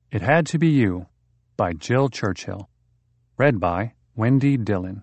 It Had to Be You by Jill Churchill. Read by Wendy Dillon.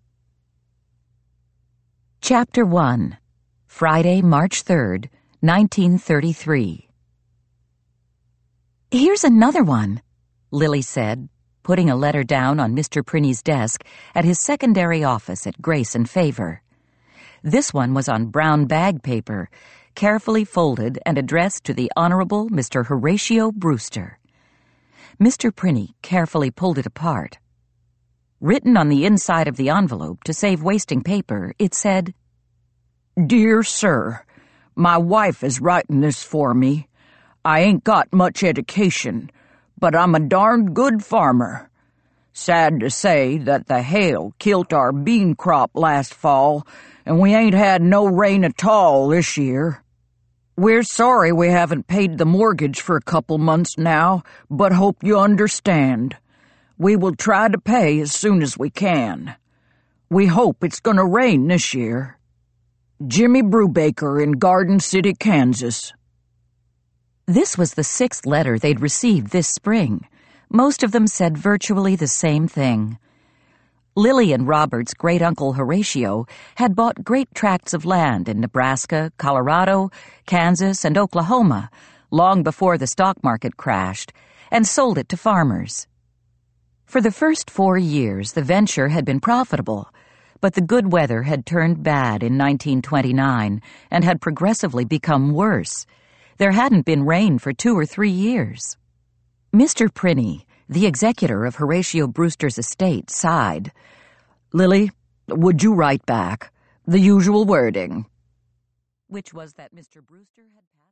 Chapter 1. Friday, March 3rd, 1933. "Here's another one," Lily said, putting a letter down on Mr. Prinny's desk at his secondary office at Grace and Favor. This one was on brown bag paper, carefully folded and addressed to the Honorable Mr. Horatio Brewster. Mr. Prinny carefully pulled it apart. Written on the inside of the envelope to save wasting paper, it said, "Dear Sir, my wife is writing this for me. I ain't got much education, but I'm a darned good farmer. Sad to say that the hail killed our bean crop last fall, and we ain't had no rain at all this year. We're sorry we haven't paid the mortgage for a couple months now, but hope you understand. We will try to pay as soon as we can. We hope it's gonna rain this year. Jimmy Brubaker in Garden City, Kansas." This was the 6th letter they'd received this spring. Most of them said virtually the same thing. Lily and Robert's great-uncle Horatio had bought great tracts of land in Nebraska, Colorado, Kansas, and Oklahoma long before the stock market crashed, and sold it to farmers. For the first 4 years, the venture had been profitable, but the good weather had turned bad in 1929 and had progressively become worse. There hadn't been rain for 2 or 3 years. Mr. Prinny, the executor of Horatio Brewster's estate, sighed. "Lily, would you write back? The usual wording." Which was that Mr. Brewster had passed.